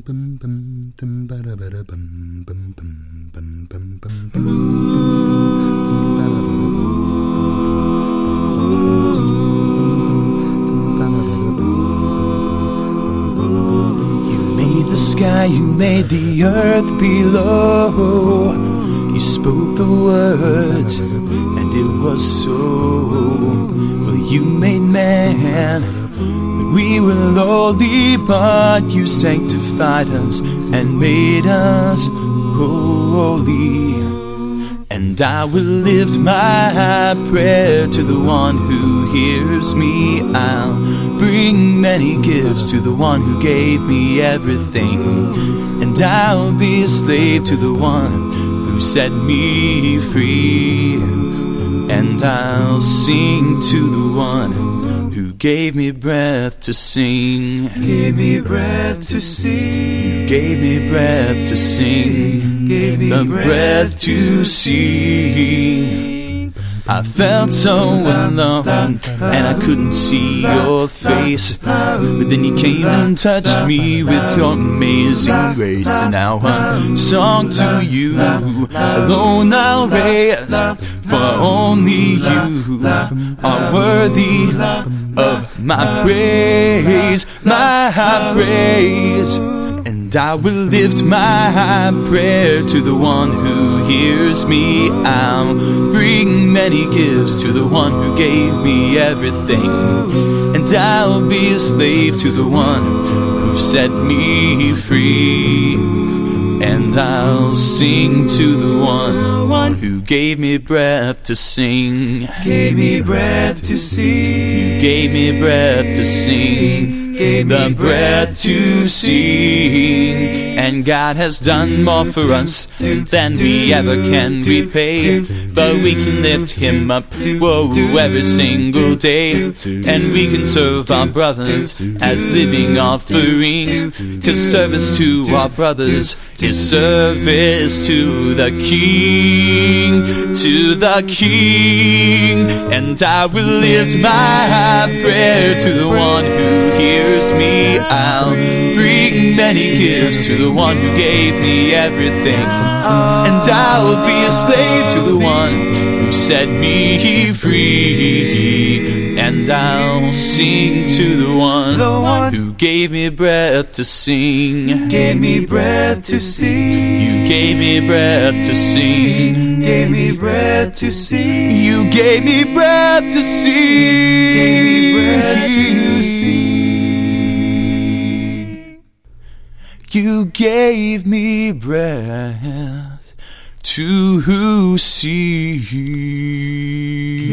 made the sky, you made the earth below. You spoke the words, and it was so. Well, you made man, we were lowly, but you sanctified us and made us holy. And I will lift my prayer to the one who hears me. I'll bring many gifts to the one who gave me everything. And I'll be a slave to the one who set me free. And I'll sing to the one who gave me breath to sing. Gave me breath to sing. Gave me breath to sing. Gave me the breath to sing. I felt so alone, and I couldn't see your face. But then you came and touched me with your amazing grace. And now a song to you alone I'll raise, for only you are worthy of my praise, my praise. And I will lift my prayer to the one who hears me. I'll bring many gifts to the one who gave me everything. And I'll be a slave to the one who set me free. And I'll sing to the one who gave me breath to sing. Gave me breath to sing. You gave me breath to sing. The breath to sing. And God has done more for us than we ever can repay. But we can lift Him up, whoa, every single day. And we can serve our brothers as living offerings. 'Cause service to our brothers is service to the King, to the King. And I will lift my prayer to the one who hears me. I'll bring many gifts to the one who gave me everything. And I'll be a slave to the one who set me free. And I'll sing to the one who gave me breath to sing. Gave me breath to sing. You gave me breath to sing. Gave me breath to sing. You gave me breath to sing. Gave me breath to sing. You gave me breath to sing.